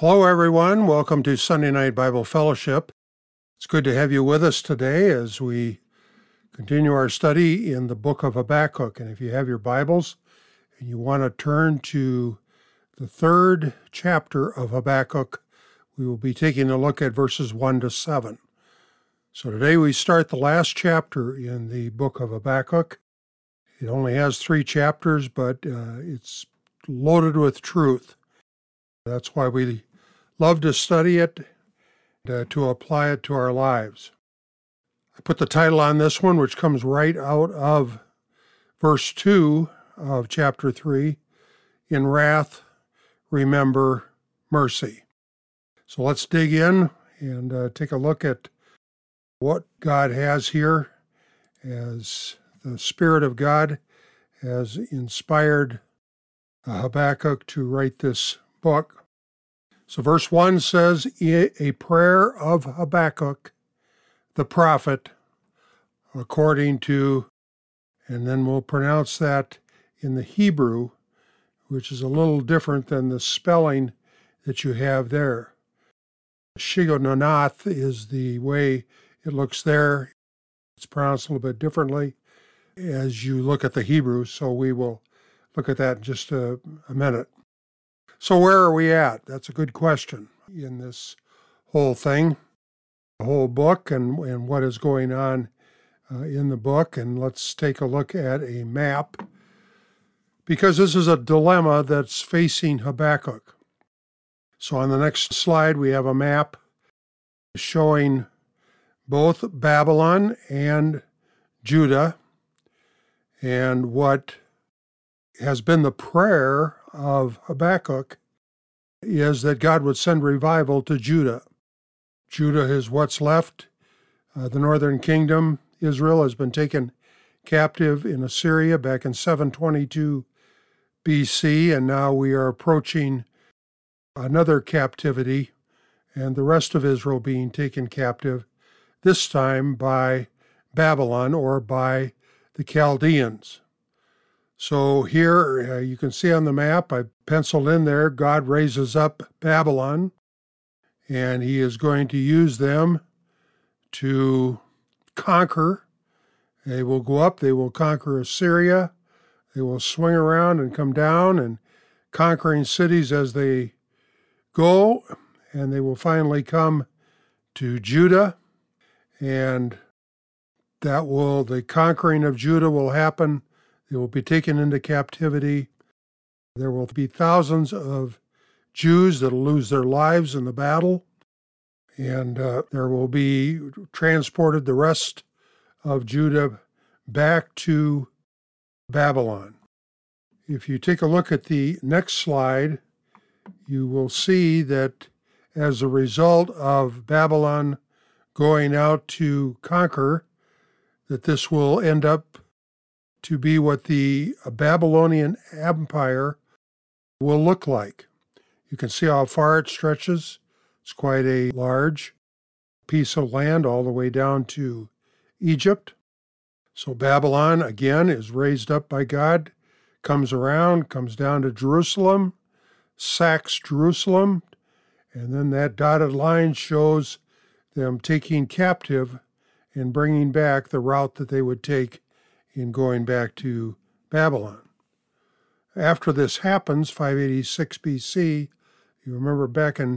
Hello, everyone. Welcome to Sunday Night Bible Fellowship. It's good to have you with us today as we continue our study in the book of Habakkuk. And if you have your Bibles and you want to turn to the third chapter of Habakkuk, we will be taking a look at verses 1 to 7. So today we start the last chapter in the book of Habakkuk. It only has 3 chapters, but it's loaded with truth. That's why we love to study it, to apply it to our lives. I put the title on this one, which comes right out of verse 2 of chapter 3, In Wrath, Remember Mercy. So let's dig in and take a look at what God has here as the Spirit of God has inspired Habakkuk to write this book. So verse 1 says, a prayer of Habakkuk, the prophet, according to, and then we'll pronounce that in the Hebrew, which is a little different than the spelling that you have there. Shigononath is the way it looks there. It's pronounced a little bit differently as you look at the Hebrew, so we will look at that in just a minute. So where are we at? That's a good question in this whole thing, the whole book, and what is going on in the book. And let's take a look at a map, because this is a dilemma that's facing Habakkuk. So on the next slide, we have a map showing both Babylon and Judah, and what has been the prayer of Habakkuk is that God would send revival to Judah. Judah is what's left. The northern kingdom, Israel, has been taken captive in Assyria back in 722 BC, and now we are approaching another captivity, and the rest of Israel being taken captive, this time by Babylon or by the Chaldeans. So here you can see on the map, I penciled in there, God raises up Babylon, and he is going to use them to conquer. They will go up, they will conquer Assyria, they will swing around and come down and conquering cities as they go, and they will finally come to Judah, and the conquering of Judah will happen. They will be taken into captivity. There will be thousands of Jews that will lose their lives in the battle, and there will be transported the rest of Judah back to Babylon. If you take a look at the next slide, you will see that as a result of Babylon going out to conquer, that this will end up to be what the Babylonian Empire will look like. You can see how far it stretches. It's quite a large piece of land all the way down to Egypt. So Babylon, again, is raised up by God, comes around, comes down to Jerusalem, sacks Jerusalem, and then that dotted line shows them taking captive and bringing back the route that they would take in going back to Babylon. After this happens, 586 BC, you remember back in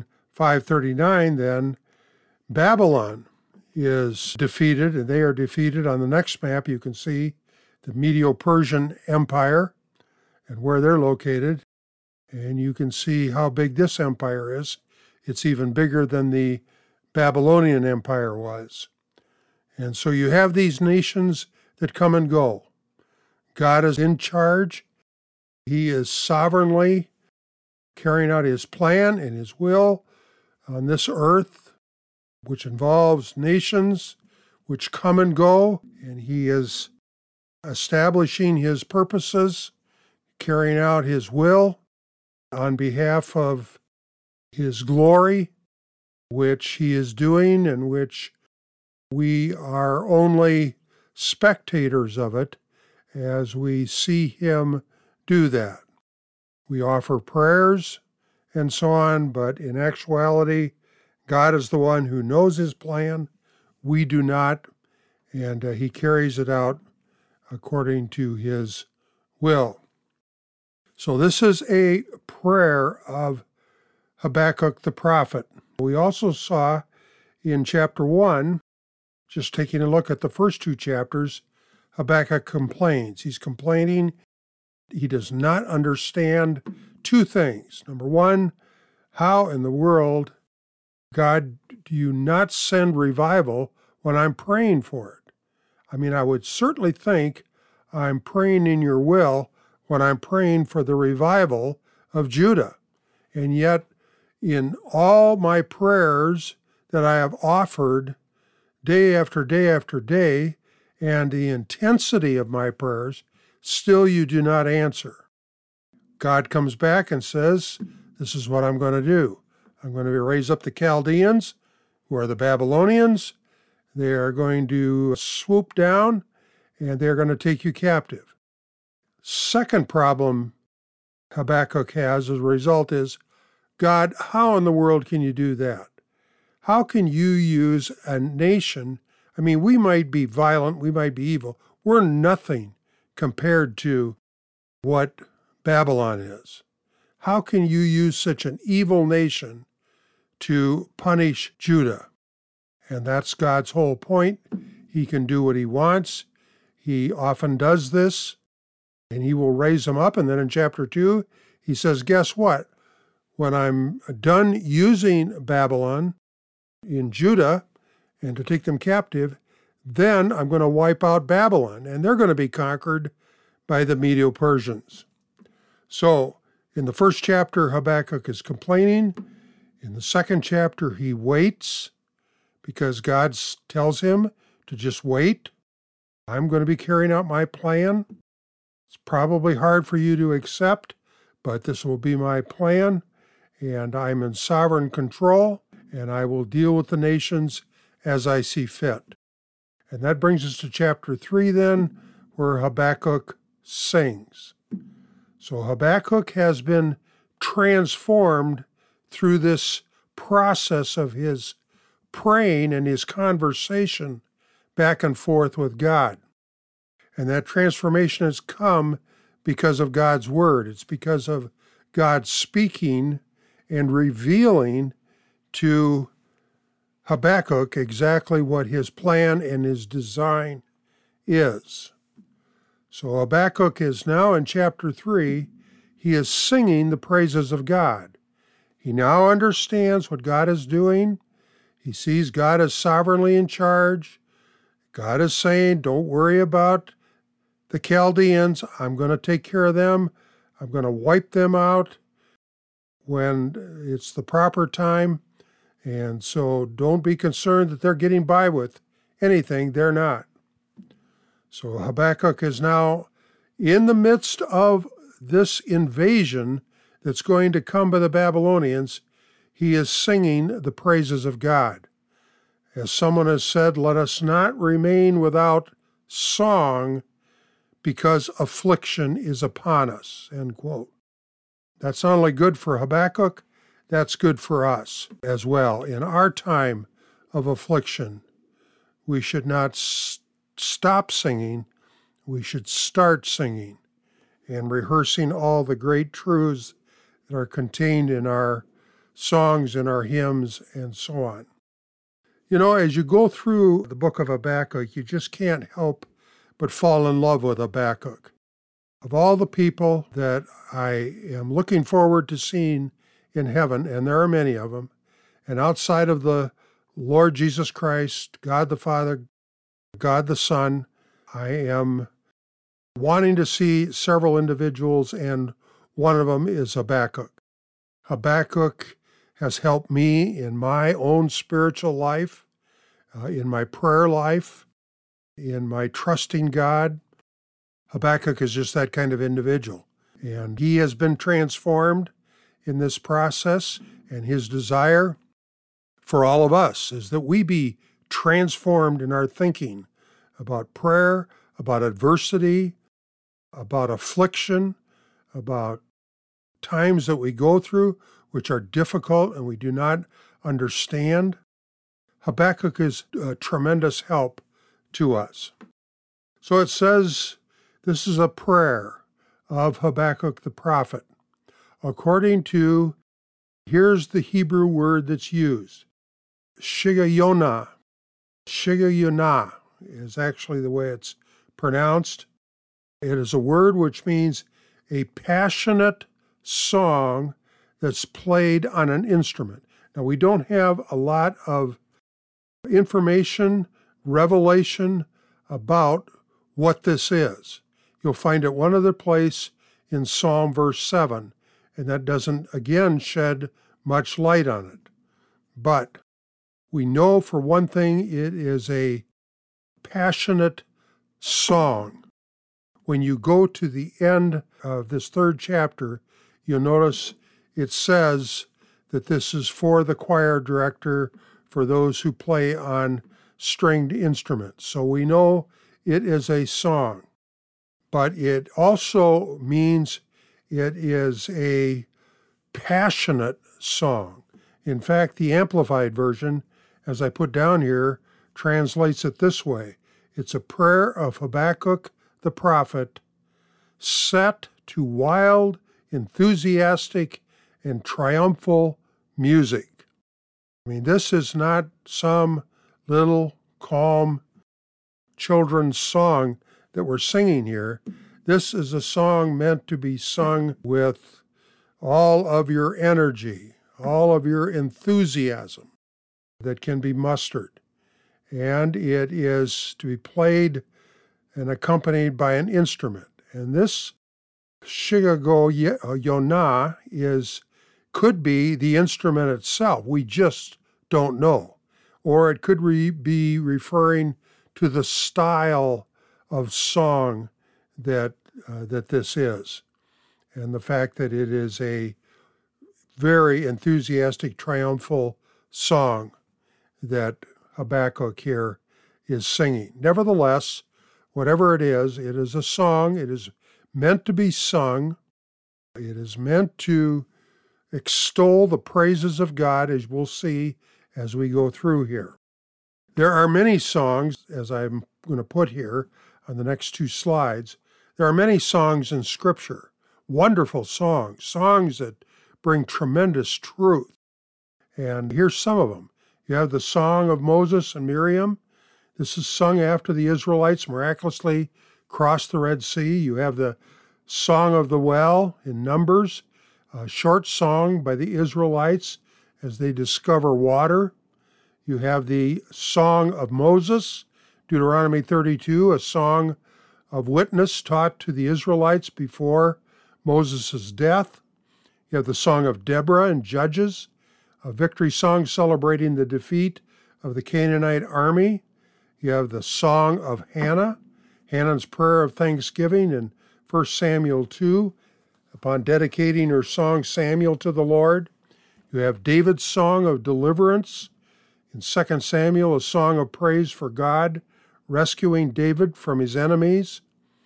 539 then, Babylon is defeated, and they are defeated. On the next map, you can see the Medo-Persian Empire and where they're located, and you can see how big this empire is. It's even bigger than the Babylonian Empire was. And so you have these nations that come and go. God is in charge. He is sovereignly carrying out his plan and his will on this earth, which involves nations which come and go, and he is establishing his purposes, carrying out his will on behalf of his glory, which he is doing and which we are only spectators of it as we see him do that. We offer prayers and so on, but in actuality, God is the one who knows his plan. We do not, and he carries it out according to his will. So this is a prayer of Habakkuk the prophet. We also saw in chapter 1, just taking a look at the first 2 chapters, Habakkuk complains. He's complaining. He does not understand 2 things. Number 1, how in the world, God, do you not send revival when I'm praying for it? I mean, I would certainly think I'm praying in your will when I'm praying for the revival of Judah. And yet, in all my prayers that I have offered day after day after day, and the intensity of my prayers, still you do not answer. God comes back and says, this is what I'm going to do. I'm going to raise up the Chaldeans, who are the Babylonians. They are going to swoop down, and they're going to take you captive. Second problem Habakkuk has as a result is, God, how in the world can you do that? How can you use a nation? I mean, we might be violent, we might be evil. We're nothing compared to what Babylon is. How can you use such an evil nation to punish Judah? And that's God's whole point. He can do what he wants. He often does this, and he will raise them up. And then in chapter 2, he says, guess what? When I'm done using Babylon in Judah and to take them captive, then I'm going to wipe out Babylon, and they're going to be conquered by the Medo-Persians. So in the first chapter, Habakkuk is complaining. In the second chapter, he waits because God tells him to just wait. I'm going to be carrying out my plan. It's probably hard for you to accept, but this will be my plan, and I'm in sovereign control, and I will deal with the nations as I see fit. And that brings us to chapter 3 then, where Habakkuk sings. So Habakkuk has been transformed through this process of his praying and his conversation back and forth with God. And that transformation has come because of God's word. It's because of God speaking and revealing to Habakkuk exactly what his plan and his design is. So Habakkuk is now in chapter 3. He is singing the praises of God. He now understands what God is doing. He sees God is sovereignly in charge. God is saying, don't worry about the Chaldeans. I'm going to take care of them. I'm going to wipe them out when it's the proper time. And so don't be concerned that they're getting by with anything. They're not. So Habakkuk is now in the midst of this invasion that's going to come by the Babylonians. He is singing the praises of God. As someone has said, let us not remain without song because affliction is upon us, end quote. That's not only good for Habakkuk, that's good for us as well. In our time of affliction, we should not stop singing. We should start singing and rehearsing all the great truths that are contained in our songs and our hymns and so on. You know, as you go through the book of Habakkuk, you just can't help but fall in love with Habakkuk. Of all the people that I am looking forward to seeing in heaven, and there are many of them, and outside of the Lord Jesus Christ, God the Father, God the Son, I am wanting to see several individuals, and one of them is Habakkuk. Habakkuk has helped me in my own spiritual life, in my prayer life, in my trusting God. Habakkuk is just that kind of individual. And he has been transformed in this process, and his desire for all of us is that we be transformed in our thinking about prayer, about adversity, about affliction, about times that we go through which are difficult and we do not understand, Habakkuk is a tremendous help to us. So it says, this is a prayer of Habakkuk the prophet. According to, here's the Hebrew word that's used, Shigayonah. Shigayonah is actually the way it's pronounced. It is a word which means a passionate song that's played on an instrument. Now, we don't have a lot of information, revelation about what this is. You'll find it one other place in Psalm verse 7, and that doesn't, again, shed much light on it. But we know, for one thing, it is a passionate song. When you go to the end of this third chapter, you'll notice it says that this is for the choir director, for those who play on stringed instruments. So we know it is a song, but it also means it is a passionate song. In fact, the Amplified Version, as I put down here, translates it this way. It's a prayer of Habakkuk the prophet, set to wild, enthusiastic, and triumphal music. I mean, this is not some little calm children's song that we're singing here. This is a song meant to be sung with all of your energy, all of your enthusiasm that can be mustered. And it is to be played and accompanied by an instrument. And this Shigayonah could be the instrument itself. We just don't know. Or it could be referring to the style of song that this is, and the fact that it is a very enthusiastic, triumphal song that Habakkuk here is singing. Nevertheless, whatever it is a song. It is meant to be sung. It is meant to extol the praises of God, as we'll see as we go through here. There are many songs, as I'm going to put here on the next two slides. There are many songs in Scripture, wonderful songs, songs that bring tremendous truth. And here's some of them. You have the Song of Moses and Miriam. This is sung after the Israelites miraculously crossed the Red Sea. You have the Song of the Well in Numbers, a short song by the Israelites as they discover water. You have the Song of Moses, Deuteronomy 32, a song of witness taught to the Israelites before Moses' death. You have the Song of Deborah in Judges, a victory song celebrating the defeat of the Canaanite army. You have the Song of Hannah, Hannah's prayer of thanksgiving in 1 Samuel 2, upon dedicating her song Samuel to the Lord. You have David's song of deliverance in 2 Samuel, a song of praise for God, rescuing David from his enemies.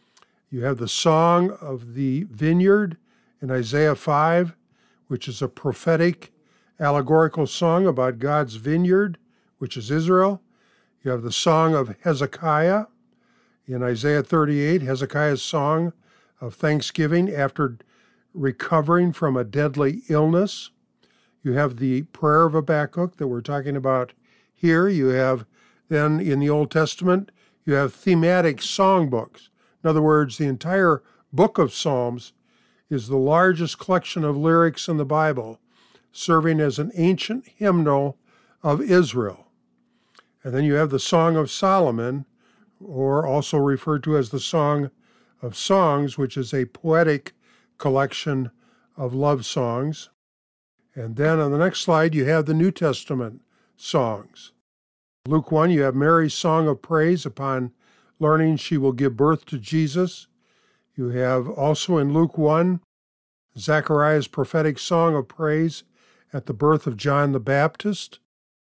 You have the Song of the Vineyard in Isaiah 5, which is a prophetic, allegorical song about God's vineyard, which is Israel. You have the Song of Hezekiah in Isaiah 38, Hezekiah's song of thanksgiving after recovering from a deadly illness. You have the prayer of Habakkuk that we're talking about here. You have then in the Old Testament, you have thematic songbooks. In other words, the entire book of Psalms is the largest collection of lyrics in the Bible, serving as an ancient hymnal of Israel. And then you have the Song of Solomon, or also referred to as the Song of Songs, which is a poetic collection of love songs. And then on the next slide, you have the New Testament songs. Luke 1, you have Mary's song of praise upon learning she will give birth to Jesus. You have also in Luke 1, Zechariah's prophetic song of praise at the birth of John the Baptist.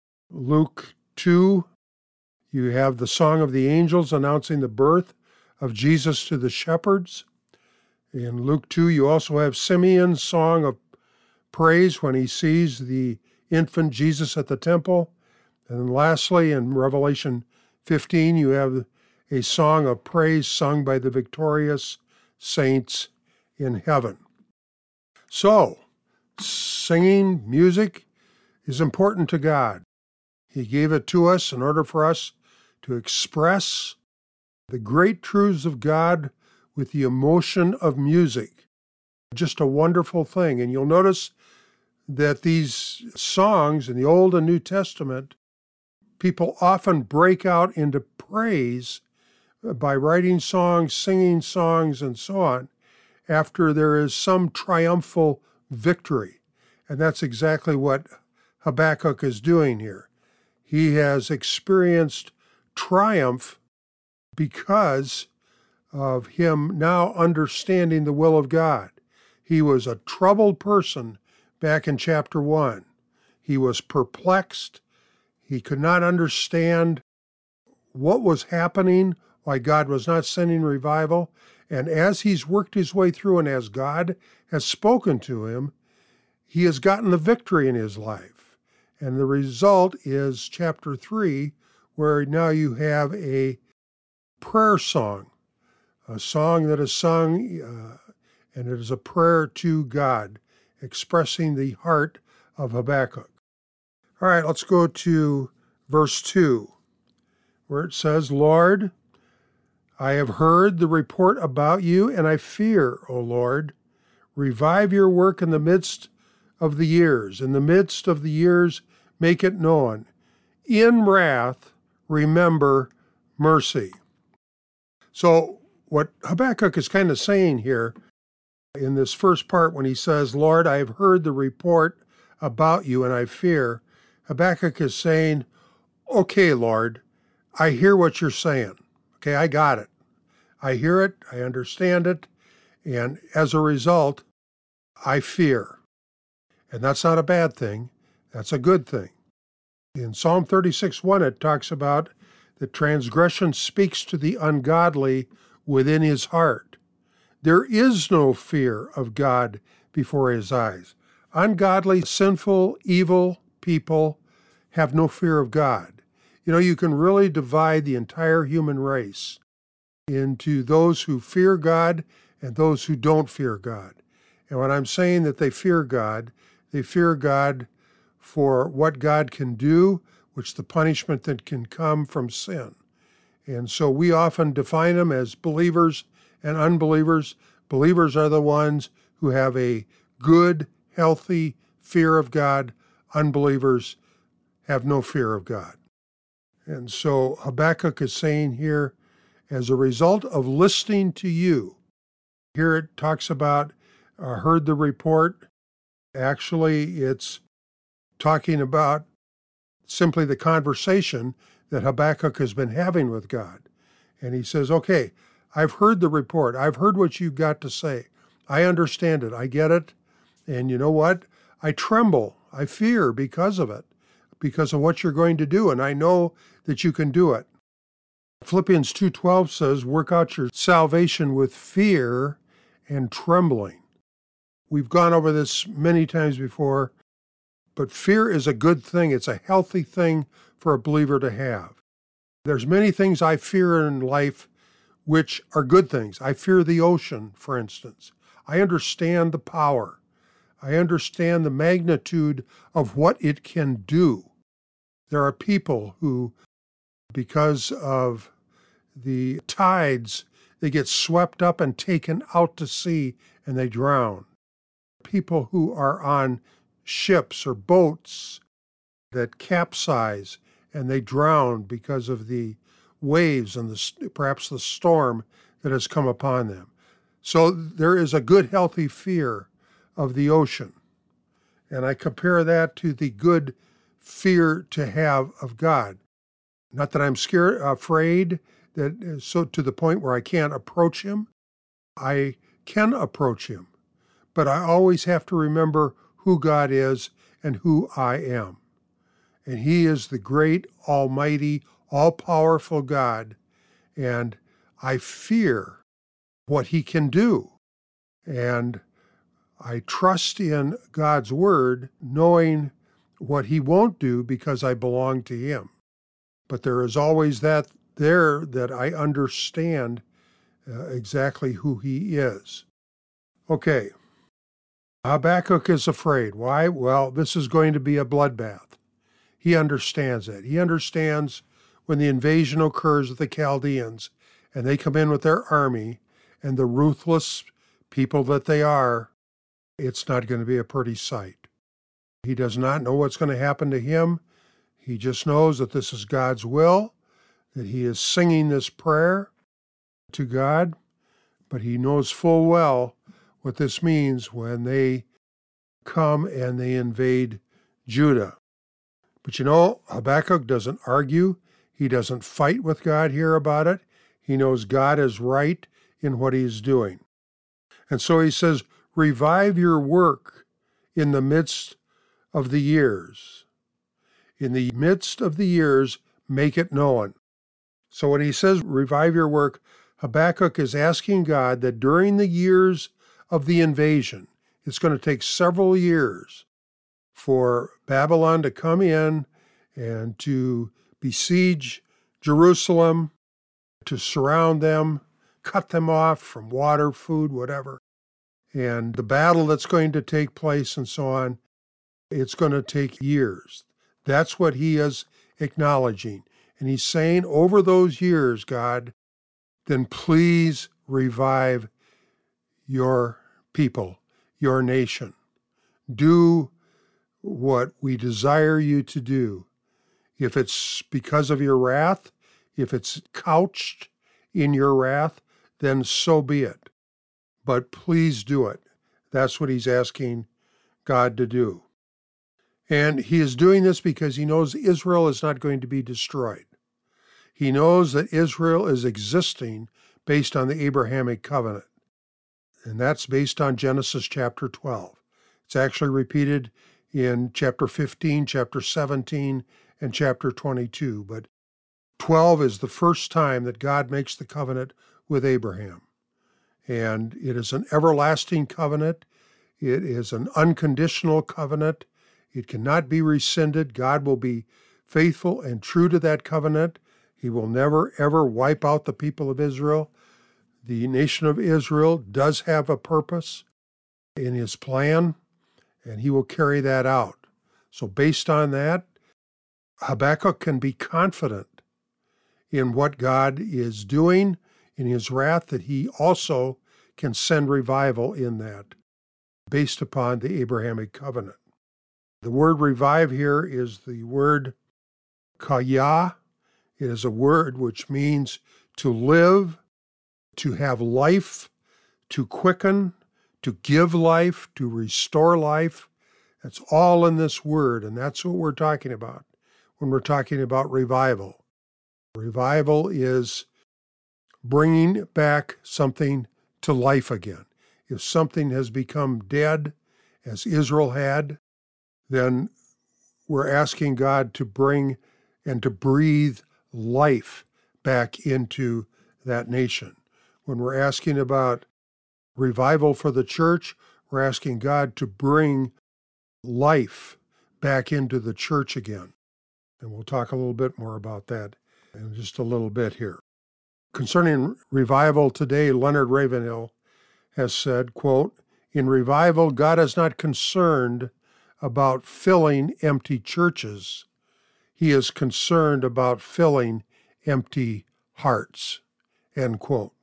Luke 2, you have the song of the angels announcing the birth of Jesus to the shepherds. In Luke 2, you also have Simeon's song of praise when he sees the infant Jesus at the temple. And then lastly, in Revelation 15, you have a song of praise sung by the victorious saints in heaven. So, singing music is important to God. He gave it to us in order for us to express the great truths of God with the emotion of music. Just a wonderful thing. And you'll notice that these songs in the Old and New Testament, people often break out into praise by writing songs, singing songs, and so on, after there is some triumphal victory. And that's exactly what Habakkuk is doing here. He has experienced triumph because of him now understanding the will of God. He was a troubled person back in chapter 1. He was perplexed. He could not understand what was happening, why God was not sending revival. And as he's worked his way through and as God has spoken to him, he has gotten the victory in his life. And the result is chapter 3, where now you have a prayer song, a song that is sung, and it is a prayer to God, expressing the heart of Habakkuk. All right, let's go to verse 2, where it says, Lord, I have heard the report about you, and I fear, O Lord. Revive your work in the midst of the years. In the midst of the years, make it known. In wrath, remember mercy. So what Habakkuk is kind of saying here in this first part when he says, Lord, I have heard the report about you, and I fear, Habakkuk is saying, okay, Lord, I hear what you're saying. Okay, I got it. I hear it, I understand it, and as a result, I fear. And that's not a bad thing, that's a good thing. In Psalm 36:1, it talks about that transgression speaks to the ungodly within his heart. There is no fear of God before his eyes. Ungodly, sinful, evil people have no fear of God. You know, you can really divide the entire human race into those who fear God and those who don't fear God. And when I'm saying that they fear God for what God can do, which the punishment that can come from sin. And so we often define them as believers and unbelievers. Believers are the ones who have a good, healthy fear of God. Unbelievers have no fear of God. And so Habakkuk is saying here, as a result of listening to you, here it talks about heard the report. Actually, it's talking about simply the conversation that Habakkuk has been having with God. And he says, okay, I've heard the report. I've heard what you've got to say. I understand it. I get it. And you know what? I tremble. I fear because of it, because of what you're going to do. And I know that you can do it. Philippians 2:12 says, work out your salvation with fear and trembling. We've gone over this many times before, but fear is a good thing. It's a healthy thing for a believer to have. There's many things I fear in life which are good things. I fear the ocean, for instance. I understand the power. I understand the magnitude of what it can do. There are people who, because of the tides, they get swept up and taken out to sea and they drown. People who are on ships or boats that capsize and they drown because of the waves and perhaps the storm that has come upon them. So there is a good, healthy fear of the ocean. And I compare that to the good fear to have of God. Not that I'm afraid, that so to the point where I can't approach him. I can approach him, but I always have to remember who God is and who I am. And he is the great, almighty, all-powerful God, and I fear what he can do. And I trust in God's word, knowing what he won't do because I belong to him. But there is always that there that I understand exactly who he is. Okay, Habakkuk is afraid. Why? Well, this is going to be a bloodbath. He understands that. He understands when the invasion occurs of the Chaldeans and they come in with their army and the ruthless people that they are, it's not going to be a pretty sight. He does not know what's going to happen to him. He just knows that this is God's will, that he is singing this prayer to God, but he knows full well what this means when they come and they invade Judah. But Habakkuk doesn't argue. He doesn't fight with God here about it. He knows God is right in what he's doing. And so he says, revive your work in the midst of the years. In the midst of the years, make it known. So when he says revive your work, Habakkuk is asking God that during the years of the invasion, it's going to take several years for Babylon to come in and to besiege Jerusalem, to surround them, cut them off from water, food, whatever. And the battle that's going to take place and so on, it's going to take years. That's what he is acknowledging. And he's saying, over those years, God, then please revive your people, your nation. Do what we desire you to do. If it's because of your wrath, if it's couched in your wrath, then so be it. But please do it. That's what he's asking God to do. And he is doing this because he knows Israel is not going to be destroyed. He knows that Israel is existing based on the Abrahamic covenant. And that's based on Genesis chapter 12. It's actually repeated in chapter 15, chapter 17, and chapter 22. But 12 is the first time that God makes the covenant with Abraham. And it is an everlasting covenant. It is an unconditional covenant. It cannot be rescinded. God will be faithful and true to that covenant. He will never, ever wipe out the people of Israel. The nation of Israel does have a purpose in his plan, and he will carry that out. So based on that, Habakkuk can be confident in what God is doing in his wrath, that he also can send revival in that, based upon the Abrahamic covenant. The word revive here is the word kaya. It is a word which means to live, to have life, to quicken, to give life, to restore life. That's all in this word, and that's what we're talking about when we're talking about revival. Revival is bringing back something to life again. If something has become dead, as Israel had, then we're asking God to bring and to breathe life back into that nation. When we're asking about revival for the church, we're asking God to bring life back into the church again. And we'll talk a little bit more about that in just a little bit here. Concerning revival today, Leonard Ravenhill has said, quote, "In revival, God is not concerned about filling empty churches. He is concerned about filling empty hearts," end quote.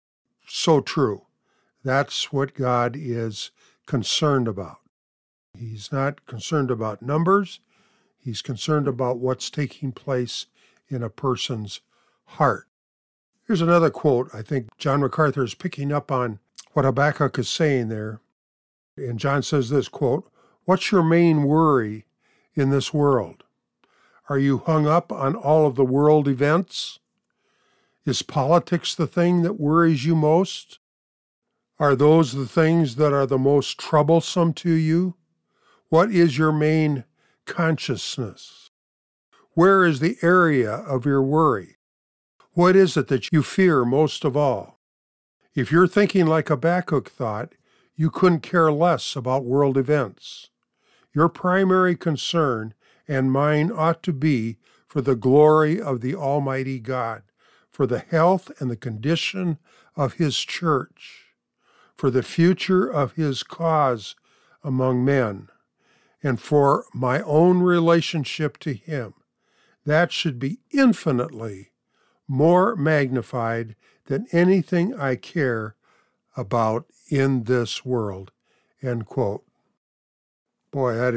So true. That's what God is concerned about. He's not concerned about numbers. He's concerned about what's taking place in a person's heart. Here's another quote. I think John MacArthur is picking up on what Habakkuk is saying there. And John says this, quote, "What's your main worry in this world? Are you hung up on all of the world events? Is politics the thing that worries you most? Are those the things that are the most troublesome to you? What is your main consciousness? Where is the area of your worry? What is it that you fear most of all? If you're thinking like Habakkuk thought, you couldn't care less about world events. Your primary concern and mine ought to be for the glory of the Almighty God, for the health and the condition of His church, for the future of His cause among men, and for my own relationship to Him. That should be infinitely more magnified than anything I care about in this world." End quote. Boy, that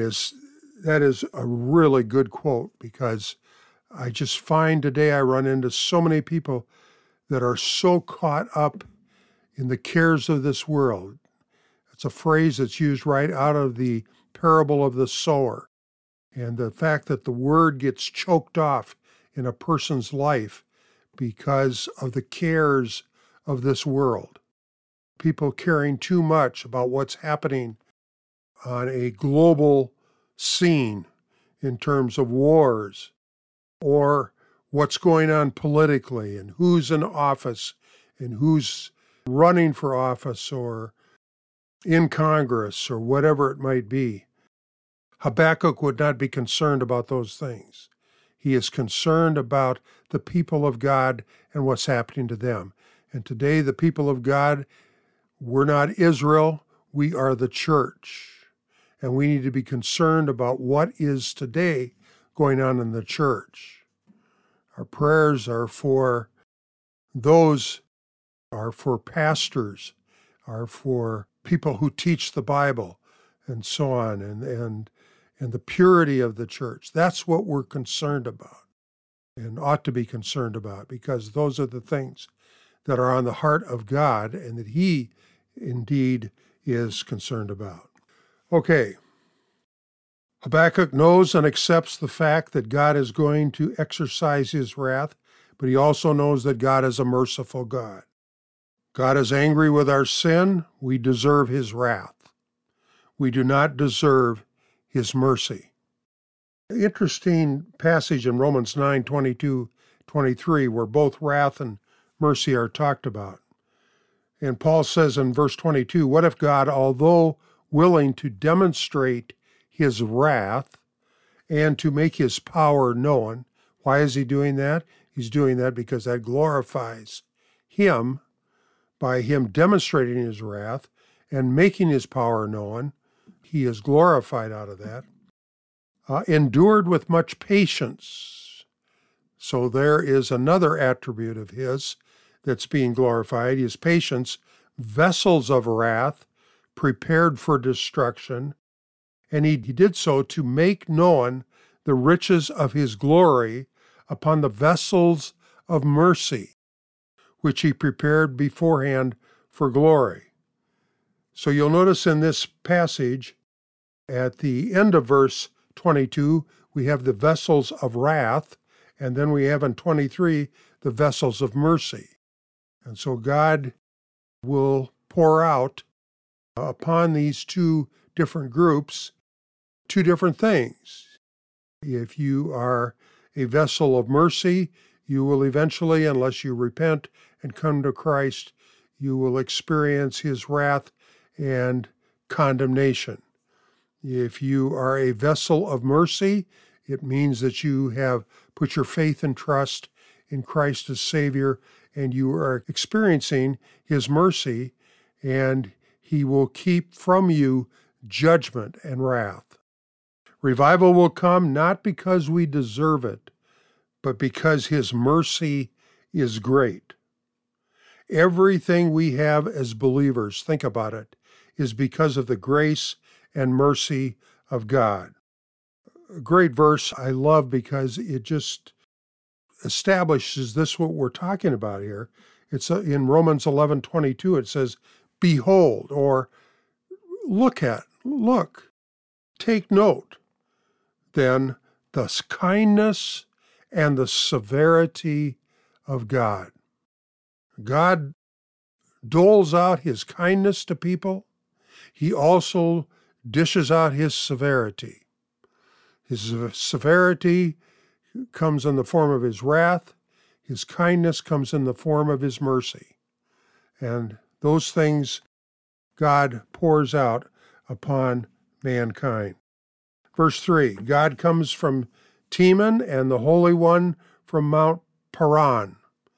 is a really good quote, because I just find today I run into so many people that are so caught up in the cares of this world. It's a phrase that's used right out of the parable of the sower. And the fact that the word gets choked off in a person's life because of the cares of this world. People caring too much about what's happening on a global scene in terms of wars, or what's going on politically, and who's in office, and who's running for office, or in Congress, or whatever it might be. Habakkuk would not be concerned about those things. He is concerned about the people of God and what's happening to them. And today, the people of God, we're not Israel, we are the church. And we need to be concerned about what is today going on in the church. Our prayers are for those, are for pastors, are for people who teach the Bible, and so on, and the purity of the church. That's what we're concerned about and ought to be concerned about, because those are the things that are on the heart of God and that He indeed is concerned about. Okay. Habakkuk knows and accepts the fact that God is going to exercise His wrath, but he also knows that God is a merciful God. God is angry with our sin. We deserve His wrath. We do not deserve His mercy. Interesting passage in Romans 9:22-23, where both wrath and mercy are talked about. And Paul says in verse 22, "What if God, although willing to demonstrate His wrath and to make His power known," why is He doing that? He's doing that because that glorifies Him, by Him demonstrating His wrath and making His power known. He is glorified out of that. Endured with much patience. So there is another attribute of His that's being glorified, His patience, vessels of wrath, prepared for destruction. And he did so to make known the riches of His glory upon the vessels of mercy, which He prepared beforehand for glory. So you'll notice in this passage, at the end of verse 22, we have the vessels of wrath, and then we have in 23, the vessels of mercy. And so God will pour out upon these two different groups two different things. If you are a vessel of mercy, you will eventually, unless you repent and come to Christ, you will experience His wrath and condemnation. If you are a vessel of mercy, it means that you have put your faith and trust in Christ as Savior, and you are experiencing His mercy, and He will keep from you judgment and wrath. Revival will come not because we deserve it, but because His mercy is great. Everything we have as believers, think about it, is because of the grace and mercy of God. A great verse I love because it just establishes this, what we're talking about here. It's in Romans 11:22. It says, "Behold," or look, take note, then, the kindness and the severity of God. God doles out His kindness to people. He also dishes out His severity. His severity comes in the form of His wrath. His kindness comes in the form of His mercy. And those things God pours out upon mankind. Verse 3, God comes from Teman and the Holy One from Mount Paran,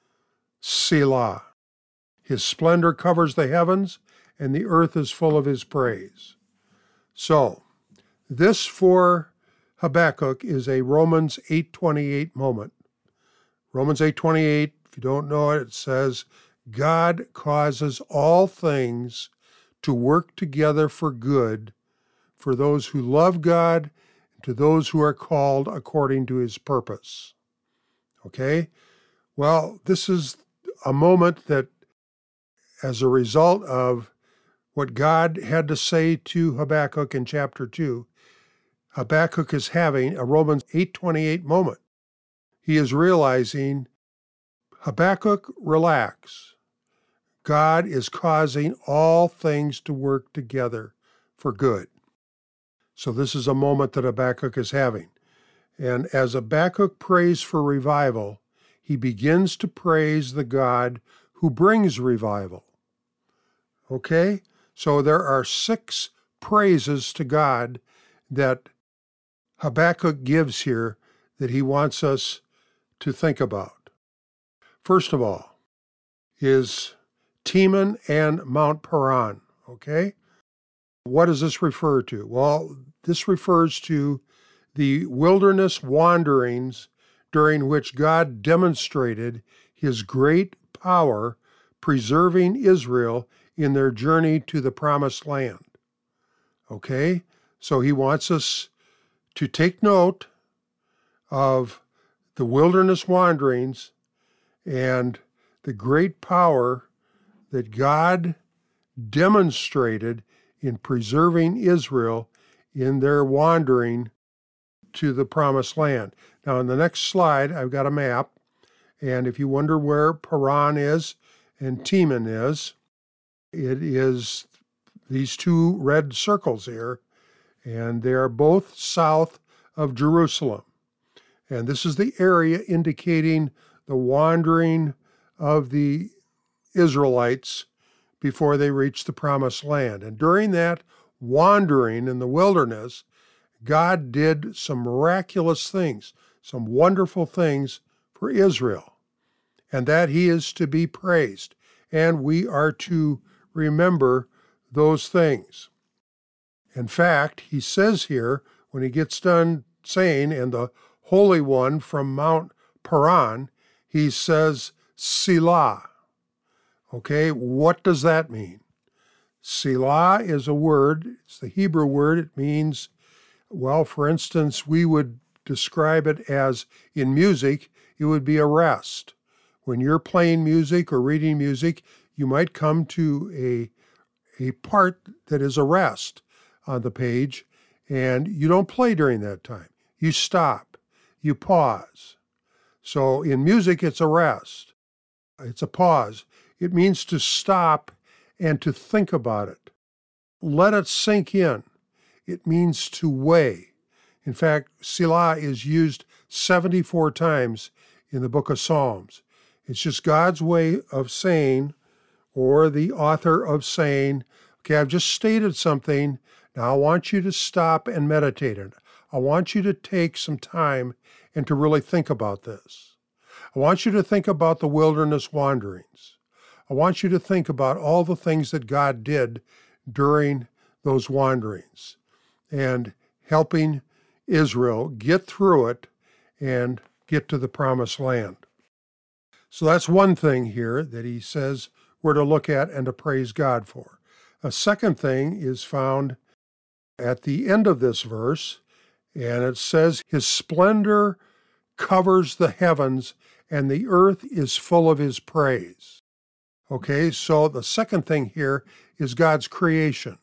Selah. His splendor covers the heavens, and the earth is full of his praise. So, this for Habakkuk is a Romans 8:28 moment. Romans 8:28, if you don't know it, it says, God causes all things to work together for good for those who love God and to those who are called according to his purpose. Okay? Well, this is a moment that, as a result of what God had to say to Habakkuk in chapter 2, Habakkuk is having a Romans 8:28 moment. He is realizing, Habakkuk, relax. God is causing all things to work together for good. So this is a moment that Habakkuk is having. And as Habakkuk prays for revival, he begins to praise the God who brings revival. Okay? So there are 6 praises to God that Habakkuk gives here that he wants us to think about. First of all, is Teman and Mount Paran, okay? What does this refer to? Well, this refers to the wilderness wanderings during which God demonstrated his great power preserving Israel in their journey to the promised land. Okay? So he wants us to take note of the wilderness wanderings and the great power that God demonstrated in preserving Israel in their wandering to the promised land. Now, in the next slide, I've got a map, and if you wonder where Paran is and Teman is, it is these 2 red circles here, and they are both south of Jerusalem. And this is the area indicating the wandering of the Israelites before they reached the promised land. And during that wandering in the wilderness, God did some miraculous things, some wonderful things for Israel, and that he is to be praised. And we are to remember those things. In fact, he says here, when he gets done saying, and the Holy One from Mount Paran, he says, Selah. Okay, what does that mean? Selah is a word, it's the Hebrew word, it means, well, for instance, we would describe it as, in music, it would be a rest. When you're playing music or reading music, you might come to a part that is a rest on the page, and you don't play during that time. You stop, you pause. So in music, it's a rest. It's a pause. It means to stop and to think about it. Let it sink in. It means to weigh. In fact, Selah is used 74 times in the book of Psalms. It's just God's way of saying, or the author of saying, okay, I've just stated something. Now I want you to stop and meditate on it. I want you to take some time and to really think about this. I want you to think about the wilderness wanderings. I want you to think about all the things that God did during those wanderings and helping Israel get through it and get to the promised land. So that's one thing here that he says we're to look at and to praise God for. A second thing is found at the end of this verse, and it says, his splendor covers the heavens and the earth is full of his praise. Okay, so the second thing here is God's creation.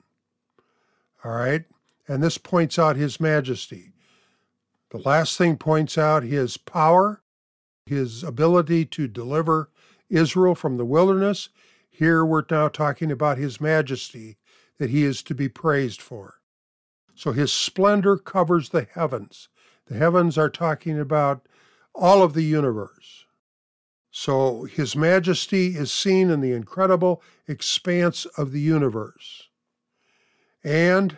All right, and this points out his majesty. The last thing points out his power, his ability to deliver Israel from the wilderness. Here we're now talking about his majesty that he is to be praised for. So his splendor covers the heavens. The heavens are talking about all of the universe. So his majesty is seen in the incredible expanse of the universe. and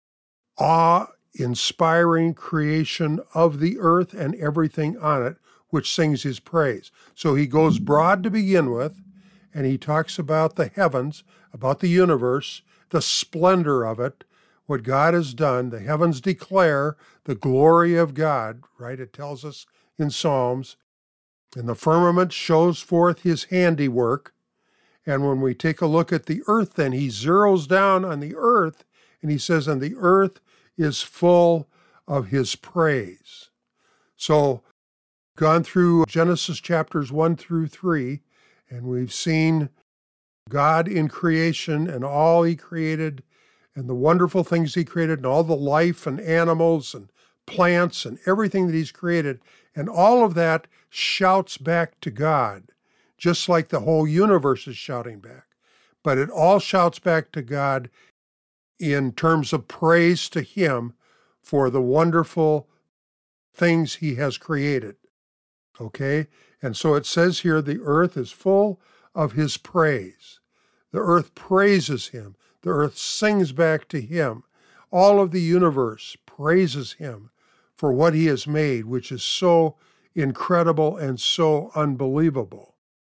awe-inspiring creation of the earth and everything on it, which sings his praise. So he goes broad to begin with, and he talks about the heavens, about the universe, the splendor of it, what God has done. The heavens declare the glory of God, right? It tells us in Psalms. And the firmament shows forth his handiwork. And when we take a look at the earth, then he zeroes down on the earth, and he says, and the earth is full of his praise. So, gone through Genesis chapters 1 through 3, and we've seen God in creation and all he created, and the wonderful things he created, and all the life and animals and plants and everything that he's created. And all of that shouts back to God, just like the whole universe is shouting back. But it all shouts back to God in terms of praise to him for the wonderful things he has created. Okay? And so it says here, the earth is full of his praise. The earth praises him. The earth sings back to him. All of the universe praises him for what he has made, which is so incredible and so unbelievable.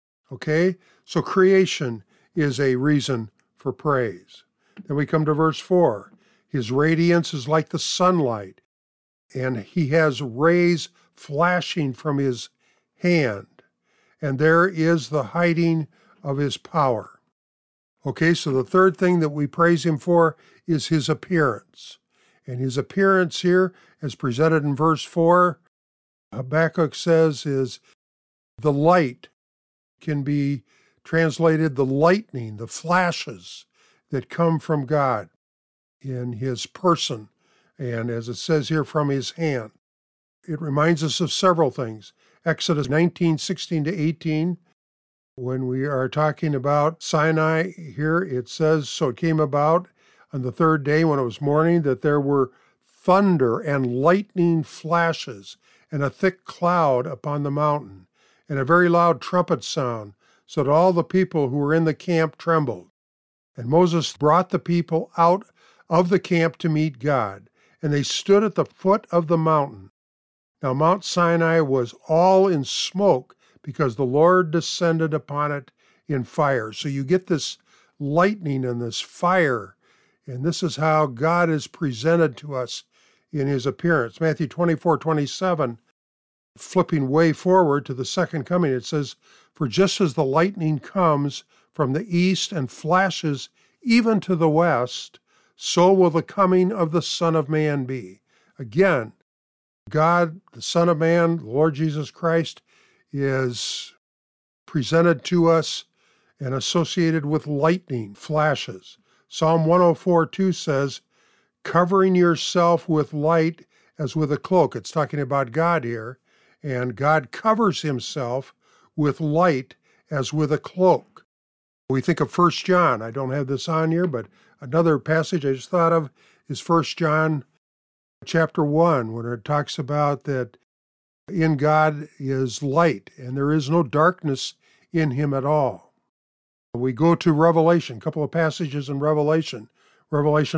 Okay? So creation is a reason for praise. Then we come to verse 4. His radiance is like the sunlight, and he has rays flashing from his hand, and there is the hiding of his power. Okay, so the third thing that we praise him for is his appearance. And his appearance here, as presented in verse 4, Habakkuk says, is the light, can be translated the lightning, the flashes that come from God in his person, and as it says here, from his hand. It reminds us of several things. Exodus 19:16-18, when we are talking about Sinai here, it says, so it came about on the third day when it was morning that there were thunder and lightning flashes and a thick cloud upon the mountain and a very loud trumpet sound, so that all the people who were in the camp trembled. And Moses brought the people out of the camp to meet God, and they stood at the foot of the mountain. Now Mount Sinai was all in smoke, because the Lord descended upon it in fire. So you get this lightning and this fire, and this is how God is presented to us in his appearance. Matthew 24:27, flipping way forward to the second coming, it says, for just as the lightning comes from the east and flashes even to the west, so will the coming of the Son of Man be. Again, God, the Son of Man, the Lord Jesus Christ, is presented to us and associated with lightning flashes. Psalm 104:2 says, covering yourself with light as with a cloak. It's talking about God here, and God covers himself with light as with a cloak. We think of 1 John. I don't have this on here, but another passage I just thought of is 1 John chapter 1, when it talks about that in God is light, and there is no darkness in him at all. We go to Revelation, a couple of passages in Revelation. Revelation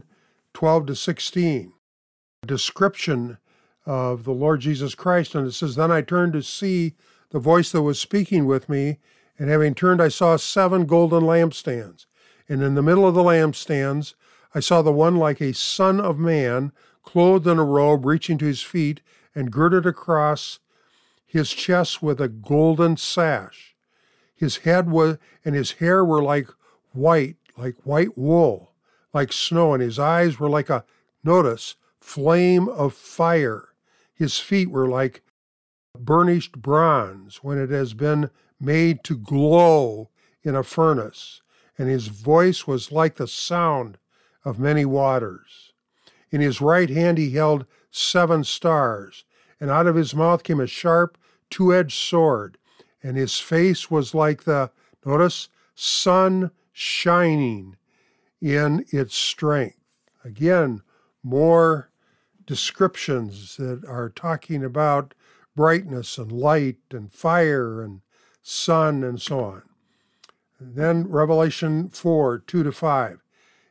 1:12-16, a description of the Lord Jesus Christ, and it says, then I turned to see the voice that was speaking with me, and having turned, I saw 7 golden lampstands. And in the middle of the lampstands, I saw the one like a son of man, clothed in a robe reaching to his feet, and girded across his chest with a golden sash. His head and his hair were like white wool, like snow, and his eyes were like a, notice, flame of fire. His feet were like burnished bronze when it has been made to glow in a furnace, and his voice was like the sound of many waters. In his right hand he held 7 stars, and out of his mouth came a sharp, 2-edged sword, and his face was like the, notice, sun shining in its strength. Again, more descriptions that are talking about brightness and light and fire and sun and so on. And then Revelation 4:2-5.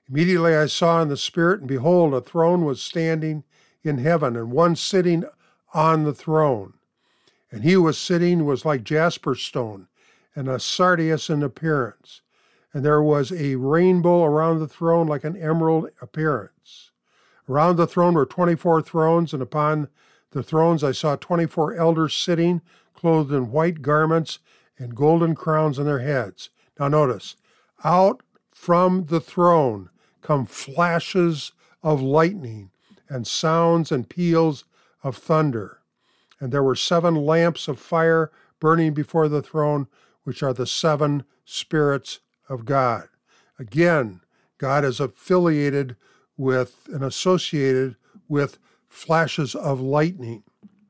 Immediately I saw in the Spirit, and behold, a throne was standing in heaven, and one sitting on the throne. And he who was sitting was like jasper stone, and a sardius in appearance. And there was a rainbow around the throne like an emerald appearance. Around the throne were 24 thrones, and upon the thrones I saw 24 elders sitting, clothed in white garments and golden crowns on their heads. Now notice, out from the throne come flashes of lightning and sounds and peals of thunder. And there were 7 lamps of fire burning before the throne, which are the 7 spirits of God. Again, God is affiliated with and associated with flashes of lightning,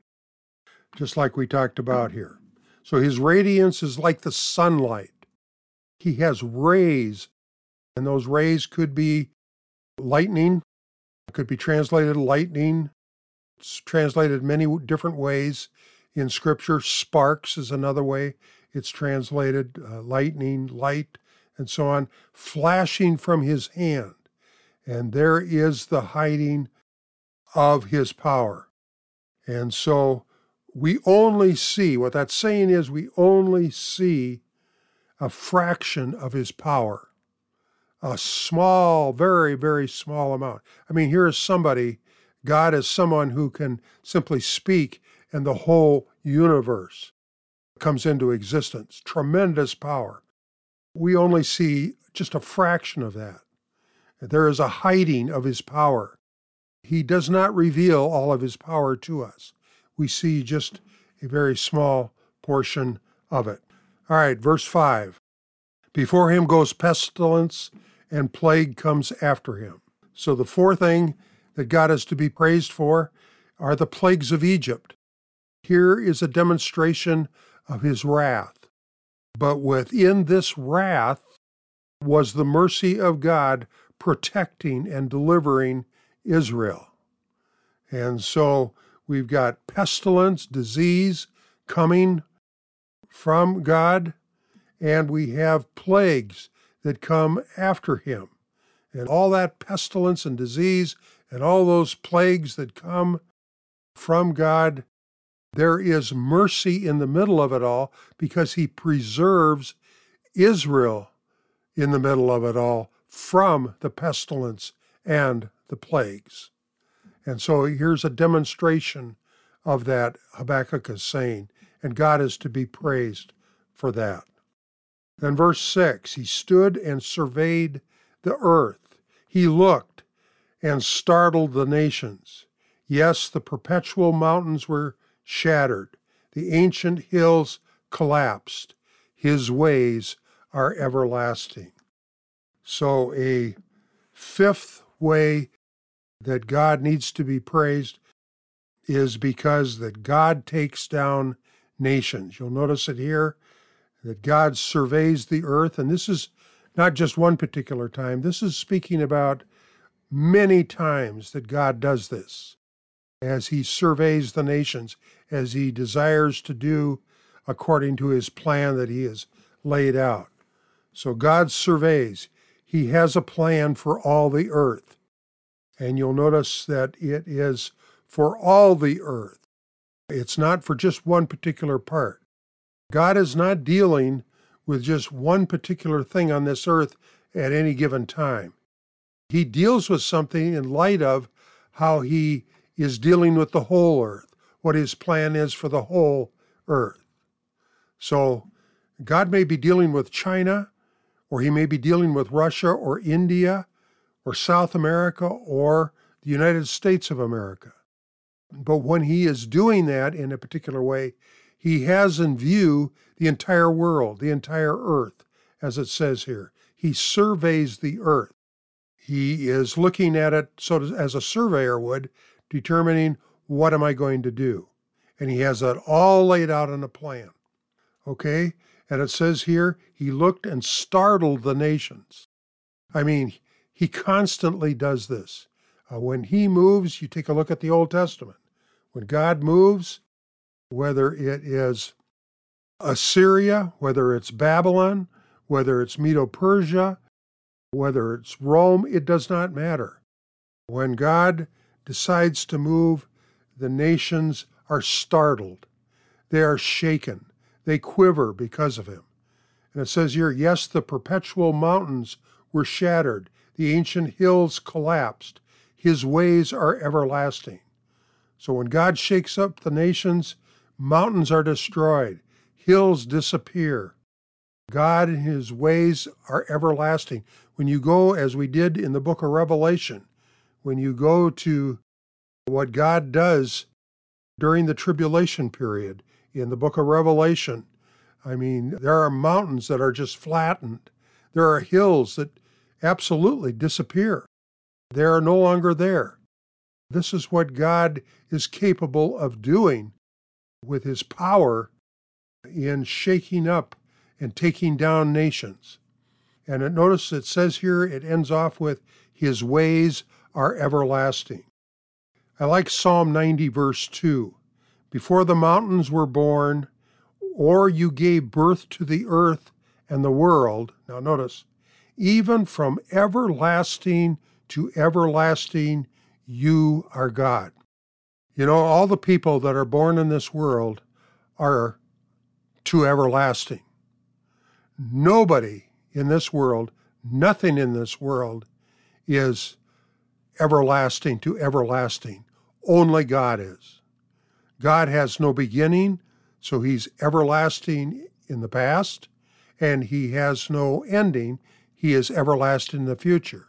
just like we talked about here. So his radiance is like the sunlight. He has rays, and those rays could be lightning. It could be translated lightning. It's translated many different ways in Scripture. Sparks is another way it's translated, lightning, light, and so on, flashing from his hand. And there is the hiding of his power. And so we only see, what that's saying is we only see a fraction of his power. A small, very, very small amount. I mean, here is somebody, God is someone who can simply speak and the whole universe comes into existence. Tremendous power. We only see just a fraction of that. There is a hiding of his power. He does not reveal all of his power to us. We see just a very small portion of it. All right, verse 5. Before him goes pestilence, and plague comes after him. So the 4th thing that God is to be praised for are the plagues of Egypt. Here is a demonstration of his wrath. But within this wrath was the mercy of God protecting and delivering Israel. And so we've got pestilence, disease coming from God, and we have plagues that come after him. And all that pestilence and disease and all those plagues that come from God, there is mercy in the middle of it all because he preserves Israel in the middle of it all from the pestilence and the plagues. And so here's a demonstration of that Habakkuk is saying, and God is to be praised for that. Then verse 6, he stood and surveyed the earth. He looked and startled the nations. Yes, the perpetual mountains were shattered. The ancient hills collapsed. His ways are everlasting. So a 5th way that God needs to be praised is because that God takes down nations. You'll notice it here, that God surveys the earth, and this is not just one particular time. This is speaking about many times that God does this, as he surveys the nations, as he desires to do according to his plan that he has laid out. So God surveys. He has a plan for all the earth. And you'll notice that it is for all the earth. It's not for just one particular part. God is not dealing with just one particular thing on this earth at any given time. He deals with something in light of how he is dealing with the whole earth, what his plan is for the whole earth. So God may be dealing with China, or he may be dealing with Russia or India or South America or the United States of America. But when he is doing that in a particular way, he has in view the entire world, the entire earth, as it says here. He surveys the earth. He is looking at it as a surveyor would, determining what am I going to do. And he has that all laid out in a plan. Okay? And it says here, he looked and startled the nations. I mean, he constantly does this. When he moves, you take a look at the Old Testament. When God moves, whether it is Assyria, whether it's Babylon, whether it's Medo-Persia, whether it's Rome, it does not matter. When God decides to move, the nations are startled. They are shaken. They quiver because of him. And it says here, yes, the perpetual mountains were shattered. The ancient hills collapsed. His ways are everlasting. So when God shakes up the nations, mountains are destroyed. Hills disappear. God and his ways are everlasting. When you go, as we did in the book of Revelation, when you go to what God does during the tribulation period in the book of Revelation, I mean, there are mountains that are just flattened. There are hills that absolutely disappear. They are no longer there. This is what God is capable of doing with his power in shaking up and taking down nations. And notice it says here, it ends off with, his ways are everlasting. I like Psalm 90, verse 2. Before the mountains were born, or you gave birth to the earth and the world, now notice, even from everlasting to everlasting, you are God. You know, all the people that are born in this world are to everlasting. Nobody in this world, nothing in this world is everlasting to everlasting. Only God is. God has no beginning, so he's everlasting in the past, and he has no ending. He is everlasting in the future.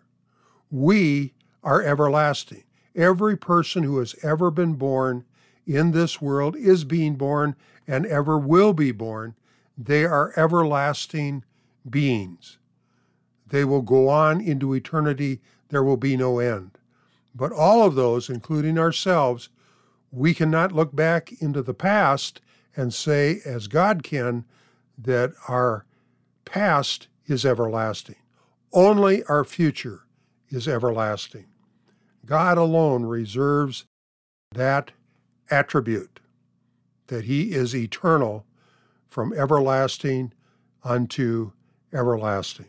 We are everlasting. Every person who has ever been born in this world is being born and ever will be born. They are everlasting beings. They will go on into eternity. There will be no end. But all of those, including ourselves, we cannot look back into the past and say, as God can, that our past is everlasting. Only our future is everlasting. God alone reserves that attribute, that he is eternal from everlasting unto everlasting.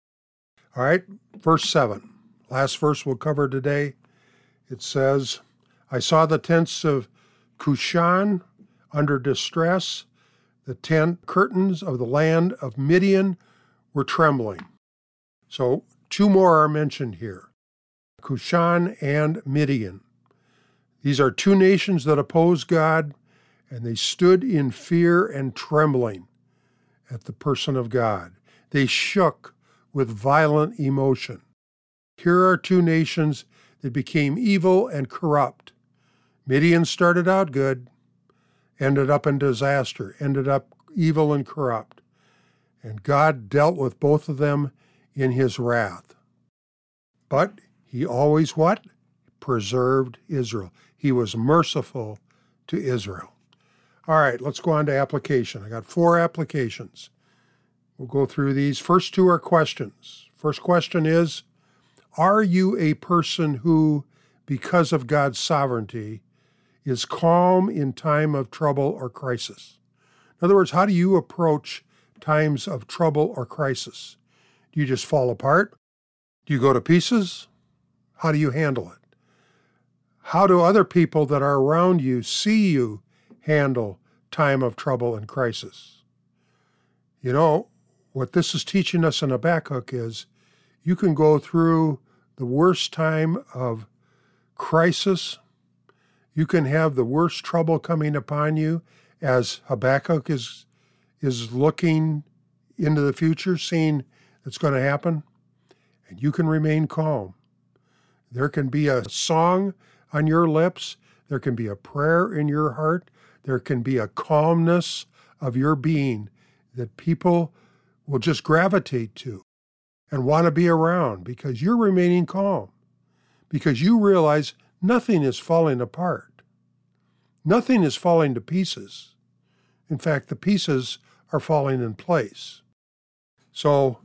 All right, verse 7, last verse we'll cover today. It says, I saw the tents of Cushan under distress. The tent curtains of the land of Midian were trembling. So 2 more are mentioned here, Cushan and Midian. These are 2 nations that oppose God, and they stood in fear and trembling at the person of God. They shook with violent emotion. Here are 2 nations that became evil and corrupt. Midian started out good, ended up in disaster, ended up evil and corrupt. And God dealt with both of them in his wrath. But he always what? Preserved Israel. He was merciful to Israel. All right, let's go on to application. I got 4 applications. We'll go through these. First 2 are questions. First question is, are you a person who, because of God's sovereignty, is calm in time of trouble or crisis? In other words, how do you approach times of trouble or crisis? Do you just fall apart? Do you go to pieces? How do you handle it? How do other people that are around you see you handle time of trouble and crisis? You know, what this is teaching us in Habakkuk is you can go through the worst time of crisis. You can have the worst trouble coming upon you, as Habakkuk is looking into the future, seeing it's going to happen, and you can remain calm. There can be a song on your lips. There can be a prayer in your heart. There can be a calmness of your being that people will just gravitate to and want to be around because you're remaining calm, because you realize nothing is falling apart. Nothing is falling to pieces. In fact, the pieces are falling in place. So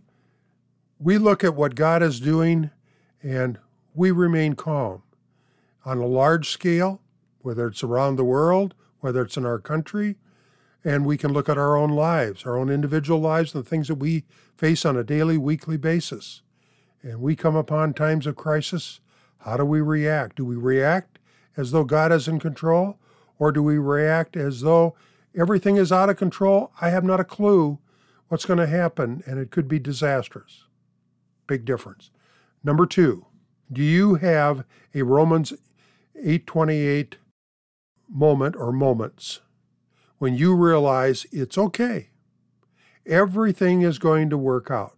we look at what God is doing and we remain calm. On a large scale, whether it's around the world, whether it's in our country, and we can look at our own lives, our own individual lives, and the things that we face on a daily, weekly basis. and we come upon times of crisis, how do we react? Do we react as though God is in control? Or do we react as though everything is out of control? I have not a clue what's going to happen, and it could be disastrous. Big difference. Number 2, do you have a Romans 8:28 moment or moments when you realize it's okay? Everything is going to work out.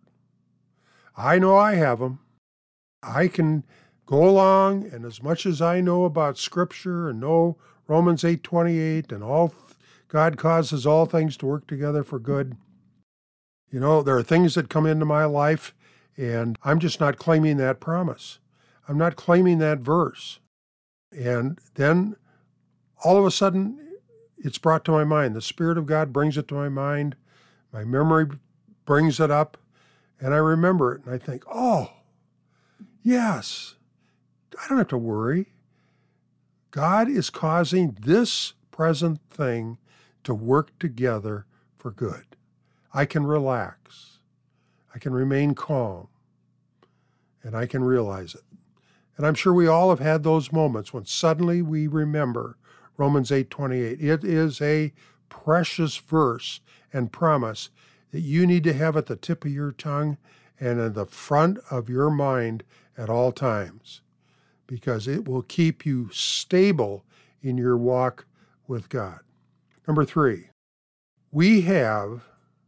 I know I have them. I can go along, and as much as I know about Scripture and know Romans 8:28 and all God causes all things to work together for good, there are things that come into my life, and I'm just not claiming that promise. I'm not claiming that verse. And then all of a sudden, it's brought to my mind. The Spirit of God brings it to my mind. My memory brings it up, and I remember it, and I think, oh, yes, I don't have to worry. God is causing this present thing to work together for good. I can relax. I can remain calm, and I can realize it. And I'm sure we all have had those moments when suddenly we remember Romans 8:28. It is a precious verse and promise that you need to have at the tip of your tongue and in the front of your mind at all times, because it will keep you stable in your walk with God. Number 3, we have,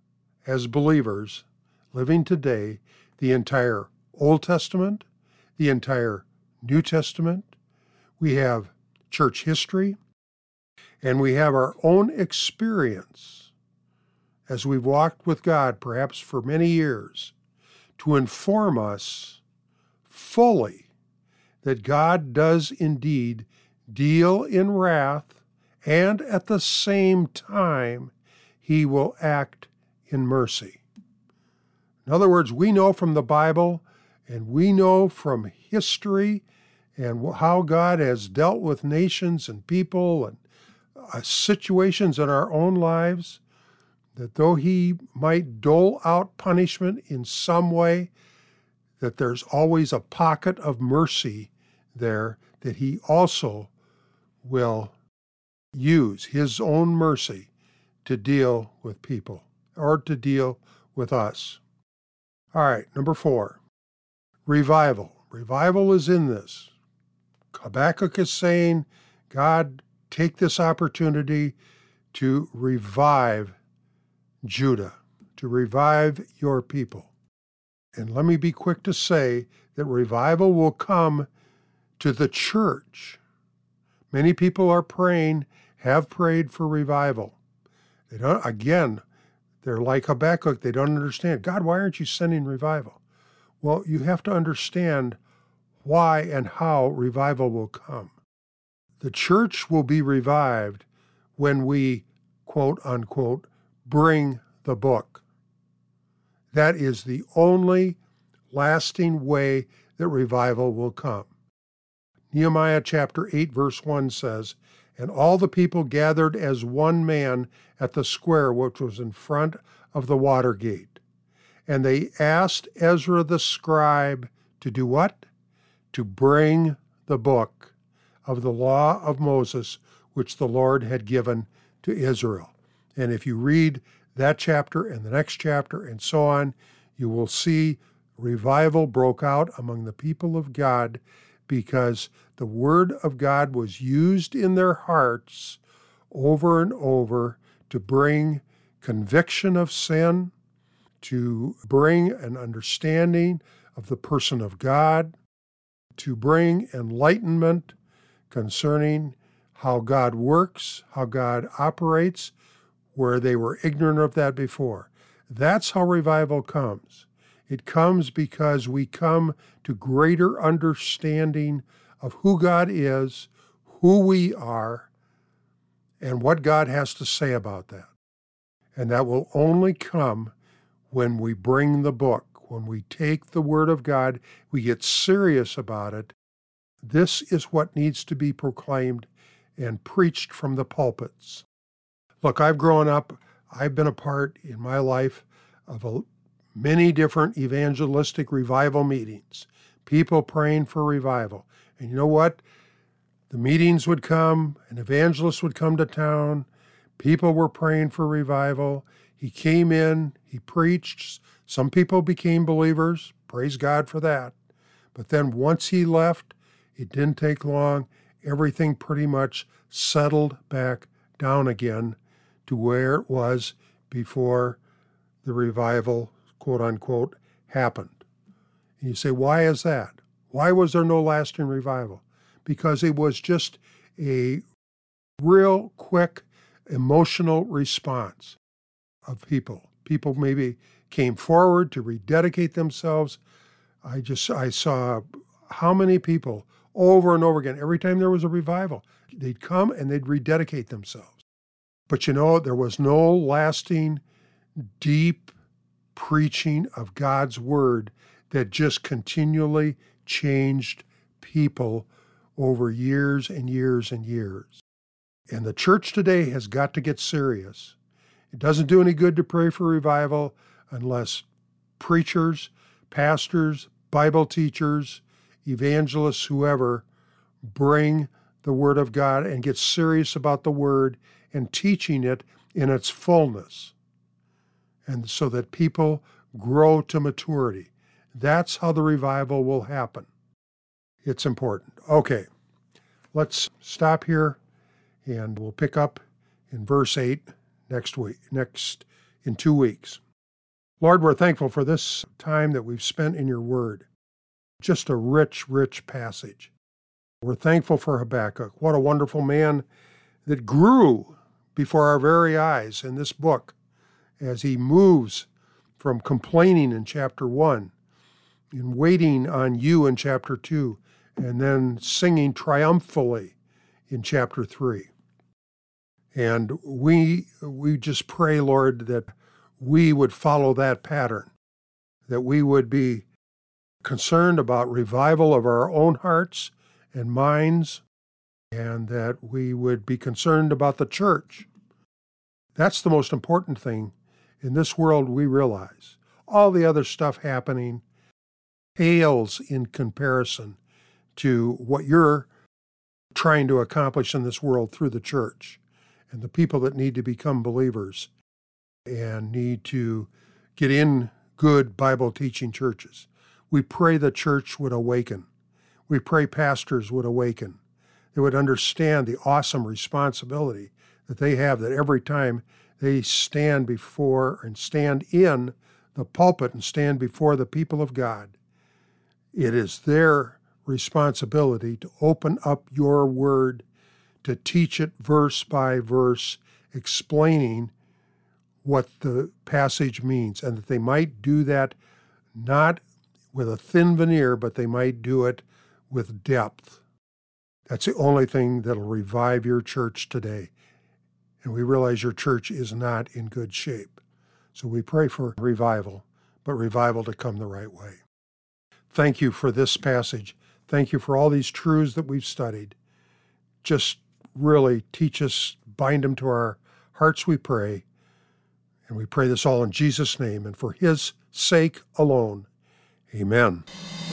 as believers living today, the entire Old Testament, the entire New Testament. We have church history, and we have our own experience as we've walked with God, perhaps for many years, to inform us fully that God does indeed deal in wrath, and at the same time, he will act in mercy. In other words, we know from the Bible, and we know from history, and how God has dealt with nations and people and situations in our own lives, that though he might dole out punishment in some way, that there's always a pocket of mercy there, that he also will use his own mercy to deal with people or to deal with us. All right, number 4, revival. Revival is in this. Habakkuk is saying, God, take this opportunity to revive Judah, to revive your people. And let me be quick to say that revival will come to the church. Many people are praying, have prayed for revival. They don't, again, they're like Habakkuk. They don't understand. God, why aren't you sending revival? Well, you have to understand why and how revival will come. The church will be revived when we, quote unquote, bring the book. That is the only lasting way that revival will come. Nehemiah chapter 8, verse 1 says, "And all the people gathered as one man at the square which was in front of the water gate. And they asked Ezra the scribe to do what? To bring the book of the law of Moses, which the Lord had given to Israel." And if you read that chapter and the next chapter and so on, you will see revival broke out among the people of God because the word of God was used in their hearts over and over to bring conviction of sin, to bring an understanding of the person of God, to bring enlightenment concerning how God works, how God operates, where they were ignorant of that before. That's how revival comes. It comes because we come to greater understanding of who God is, who we are, and what God has to say about that. And that will only come when we bring the book, when we take the Word of God, we get serious about it. This is what needs to be proclaimed and preached from the pulpits. Look, I've grown up, I've been a part in my life of many different evangelistic revival meetings, people praying for revival. And you know what? The meetings would come, an evangelist would come to town, people were praying for revival. He came in, he preached. Some people became believers. Praise God for that. But then once he left, it didn't take long. Everything pretty much settled back down again to where it was before the revival, quote unquote, happened. And you say, why is that? Why was there no lasting revival? Because it was just a real quick emotional response of people. People maybe came forward to rededicate themselves. I saw how many people over and over again, every time there was a revival, they'd come and they'd rededicate themselves. But you know, there was no lasting, deep preaching of God's word that just continually changed people over years and years and years. And the church today has got to get serious. It doesn't do any good to pray for revival unless preachers, pastors, Bible teachers, evangelists, whoever, bring the Word of God and get serious about the Word and teaching it in its fullness, and so that people grow to maturity. That's how the revival will happen. It's important. Okay, let's stop here, and we'll pick up in verse 8 in 2 weeks. Lord, we're thankful for this time that we've spent in your word. Just a rich, rich passage. We're thankful for Habakkuk. What a wonderful man that grew before our very eyes in this book as he moves from complaining in chapter 1 and waiting on you in chapter 2 and then singing triumphantly in chapter 3. And we just pray, Lord, that we would follow that pattern, that we would be concerned about revival of our own hearts and minds, and that we would be concerned about the church. That's the most important thing in this world, we realize. All the other stuff happening pales in comparison to what you're trying to accomplish in this world through the church and the people that need to become believers and need to get in good Bible teaching churches. We pray the church would awaken. We pray pastors would awaken. They would understand the awesome responsibility that they have, that every time they stand before and stand in the pulpit and stand before the people of God, it is their responsibility to open up your word, to teach it verse by verse, explaining what the passage means, and that they might do that not with a thin veneer, but they might do it with depth. That's the only thing that'll revive your church today. And we realize your church is not in good shape. So we pray for revival, but revival to come the right way. Thank you for this passage. Thank you for all these truths that we've studied. Just really teach us, bind them to our hearts, we pray. And we pray this all in Jesus' name and for his sake alone. Amen.